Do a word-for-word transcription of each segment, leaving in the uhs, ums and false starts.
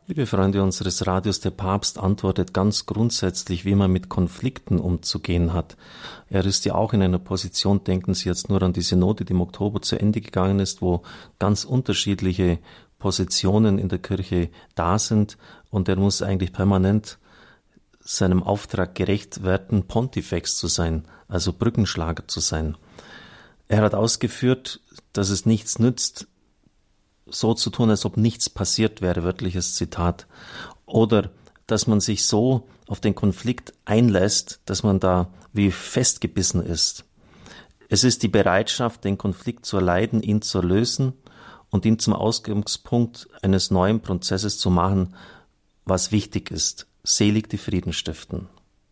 Liebe Freunde unseres Radios, der Papst antwortet ganz grundsätzlich, wie man mit Konflikten umzugehen hat. Er ist ja auch in einer Position, denken Sie jetzt nur an die Synode, die im Oktober zu Ende gegangen ist, wo ganz unterschiedliche Positionen in der Kirche da sind, und er muss eigentlich permanent seinem Auftrag gerecht werden, Pontifex zu sein, also Brückenschlager zu sein. Er hat ausgeführt, dass es nichts nützt, so zu tun, als ob nichts passiert wäre, wörtliches Zitat, oder dass man sich so auf den Konflikt einlässt, dass man da wie festgebissen ist. Es ist die Bereitschaft, den Konflikt zu erleiden, ihn zu lösen und ihn zum Ausgangspunkt eines neuen Prozesses zu machen, was wichtig ist. Selig die Frieden stiften.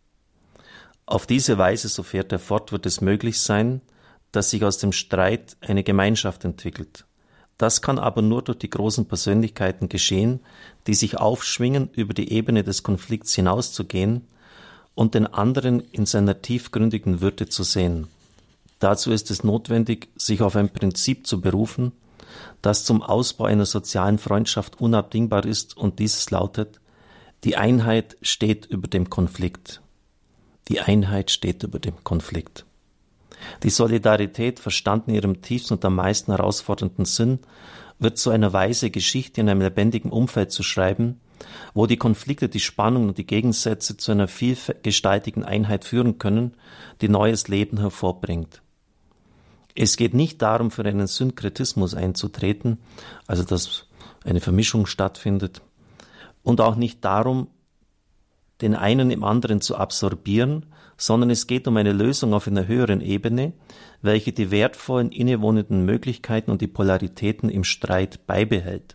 Auf diese Weise, so fährt er fort, wird es möglich sein, dass sich aus dem Streit eine Gemeinschaft entwickelt. Das kann aber nur durch die großen Persönlichkeiten geschehen, die sich aufschwingen, über die Ebene des Konflikts hinauszugehen und den anderen in seiner tiefgründigen Würde zu sehen. Dazu ist es notwendig, sich auf ein Prinzip zu berufen, das zum Ausbau einer sozialen Freundschaft unabdingbar ist, und dieses lautet: Die Einheit steht über dem Konflikt. Die Einheit steht über dem Konflikt. Die Solidarität, verstanden in ihrem tiefsten und am meisten herausfordernden Sinn, wird zu einer weise Geschichte in einem lebendigen Umfeld zu schreiben, wo die Konflikte, die Spannungen und die Gegensätze zu einer vielgestaltigen Einheit führen können, die neues Leben hervorbringt. Es geht nicht darum, für einen Synkretismus einzutreten, also dass eine Vermischung stattfindet, und auch nicht darum, den einen im anderen zu absorbieren, sondern es geht um eine Lösung auf einer höheren Ebene, welche die wertvollen innewohnenden Möglichkeiten und die Polaritäten im Streit beibehält.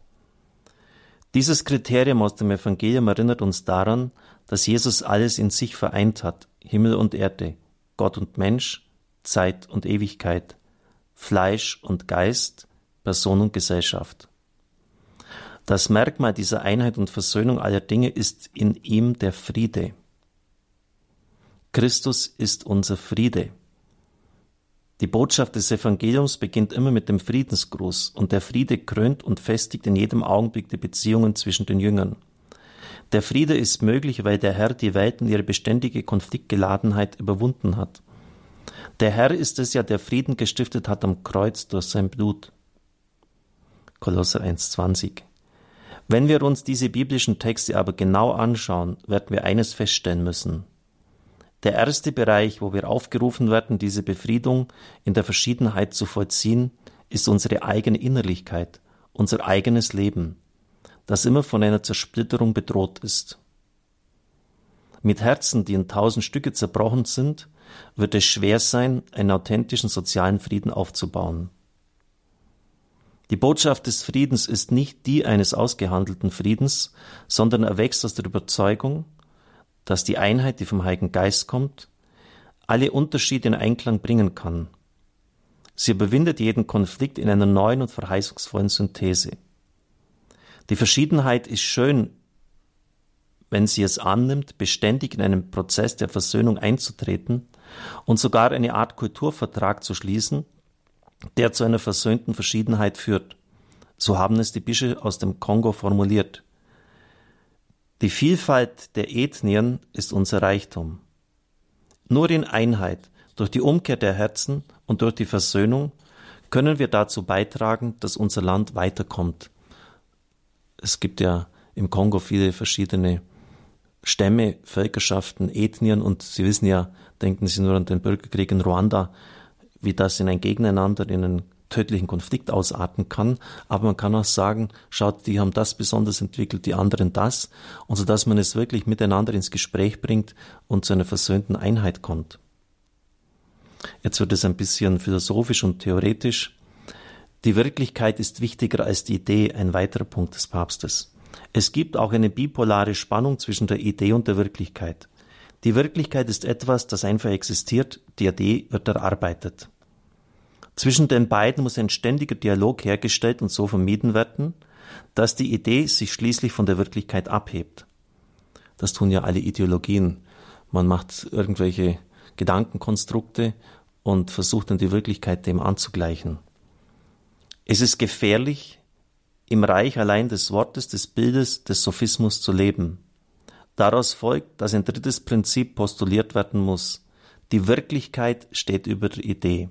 Dieses Kriterium aus dem Evangelium erinnert uns daran, dass Jesus alles in sich vereint hat: Himmel und Erde, Gott und Mensch, Zeit und Ewigkeit, Fleisch und Geist, Person und Gesellschaft. Das Merkmal dieser Einheit und Versöhnung aller Dinge ist in ihm der Friede. Christus ist unser Friede. Die Botschaft des Evangeliums beginnt immer mit dem Friedensgruß, und der Friede krönt und festigt in jedem Augenblick die Beziehungen zwischen den Jüngern. Der Friede ist möglich, weil der Herr die Welt und ihre beständige Konfliktgeladenheit überwunden hat. Der Herr ist es ja, der Frieden gestiftet hat am Kreuz durch sein Blut. Kolosser eins zwanzig. Wenn wir uns diese biblischen Texte aber genau anschauen, werden wir eines feststellen müssen. Der erste Bereich, wo wir aufgerufen werden, diese Befriedung in der Verschiedenheit zu vollziehen, ist unsere eigene Innerlichkeit, unser eigenes Leben, das immer von einer Zersplitterung bedroht ist. Mit Herzen, die in tausend Stücke zerbrochen sind, wird es schwer sein, einen authentischen sozialen Frieden aufzubauen. Die Botschaft des Friedens ist nicht die eines ausgehandelten Friedens, sondern erwächst aus der Überzeugung, dass die Einheit, die vom Heiligen Geist kommt, alle Unterschiede in Einklang bringen kann. Sie überwindet jeden Konflikt in einer neuen und verheißungsvollen Synthese. Die Verschiedenheit ist schön, wenn sie es annimmt, beständig in einen Prozess der Versöhnung einzutreten und sogar eine Art Kulturvertrag zu schließen, der zu einer versöhnten Verschiedenheit führt. So haben es die Bischöfe aus dem Kongo formuliert. Die Vielfalt der Ethnien ist unser Reichtum. Nur in Einheit, durch die Umkehr der Herzen und durch die Versöhnung können wir dazu beitragen, dass unser Land weiterkommt. Es gibt ja im Kongo viele verschiedene Stämme, Völkerschaften, Ethnien, und Sie wissen ja, denken Sie nur an den Bürgerkrieg in Ruanda, wie das in ein Gegeneinander, in einen tödlichen Konflikt ausarten kann. Aber man kann auch sagen, schaut, die haben das besonders entwickelt, die anderen das, und so dass man es wirklich miteinander ins Gespräch bringt und zu einer versöhnten Einheit kommt. Jetzt wird es ein bisschen philosophisch und theoretisch. Die Wirklichkeit ist wichtiger als die Idee, ein weiterer Punkt des Papstes. Es gibt auch eine bipolare Spannung zwischen der Idee und der Wirklichkeit. Die Wirklichkeit ist etwas, das einfach existiert, die Idee wird erarbeitet. Zwischen den beiden muss ein ständiger Dialog hergestellt und so vermieden werden, dass die Idee sich schließlich von der Wirklichkeit abhebt. Das tun ja alle Ideologien. Man macht irgendwelche Gedankenkonstrukte und versucht dann die Wirklichkeit dem anzugleichen. Es ist gefährlich, im Reich allein des Wortes, des Bildes, des Sophismus zu leben. Daraus folgt, dass ein drittes Prinzip postuliert werden muss. Die Wirklichkeit steht über der Idee.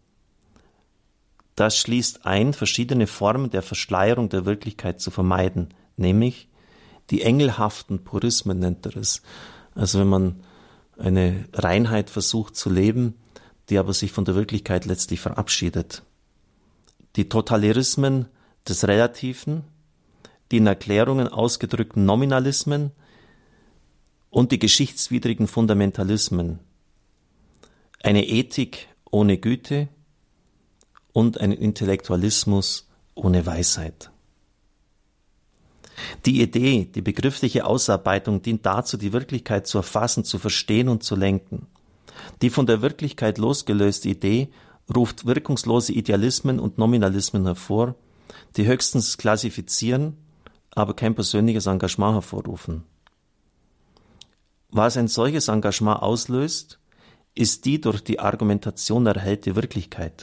Das schließt ein, verschiedene Formen der Verschleierung der Wirklichkeit zu vermeiden, nämlich die engelhaften Purismen nennt er es. Also wenn man eine Reinheit versucht zu leben, die aber sich von der Wirklichkeit letztlich verabschiedet. Die Totalitarismen des Relativen, die in Erklärungen ausgedrückten Nominalismen und die geschichtswidrigen Fundamentalismen. Eine Ethik ohne Güte und einen Intellektualismus ohne Weisheit. Die Idee, die begriffliche Ausarbeitung dient dazu, die Wirklichkeit zu erfassen, zu verstehen und zu lenken. Die von der Wirklichkeit losgelöste Idee ruft wirkungslose Idealismen und Nominalismen hervor, die höchstens klassifizieren, aber kein persönliches Engagement hervorrufen. Was ein solches Engagement auslöst, ist die durch die Argumentation erhellte Wirklichkeit.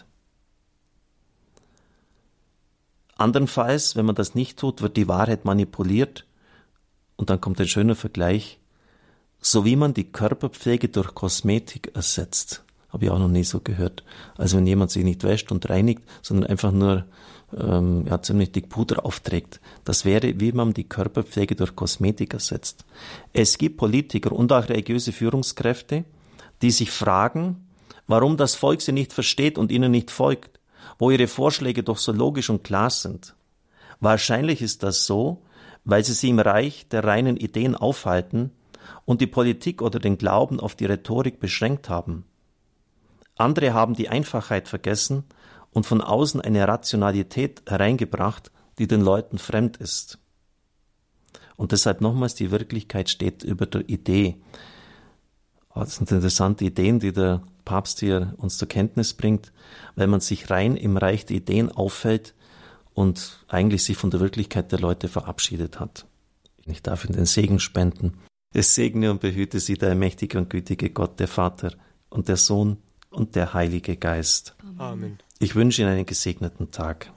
Andernfalls, wenn man das nicht tut, wird die Wahrheit manipuliert und dann kommt ein schöner Vergleich, so wie man die Körperpflege durch Kosmetik ersetzt. Habe ich auch noch nie so gehört. Also wenn jemand sich nicht wäscht und reinigt, sondern einfach nur ähm, ja, ziemlich dick Puder aufträgt. Das wäre, wie man die Körperpflege durch Kosmetik ersetzt. Es gibt Politiker und auch religiöse Führungskräfte, die sich fragen, warum das Volk sie nicht versteht und ihnen nicht folgt, wo ihre Vorschläge doch so logisch und klar sind. Wahrscheinlich ist das so, weil sie sich im Reich der reinen Ideen aufhalten und die Politik oder den Glauben auf die Rhetorik beschränkt haben. Andere haben die Einfachheit vergessen und von außen eine Rationalität hereingebracht, die den Leuten fremd ist. Und deshalb nochmals, die Wirklichkeit steht über der Idee. Das sind interessante Ideen, die der Papst hier uns zur Kenntnis bringt, weil man sich rein im Reich der Ideen aufhält und eigentlich sich von der Wirklichkeit der Leute verabschiedet hat. Ich darf Ihnen den Segen spenden. Es segne und behüte Sie der mächtige und gütige Gott, der Vater und der Sohn und der Heilige Geist. Amen. Ich wünsche Ihnen einen gesegneten Tag.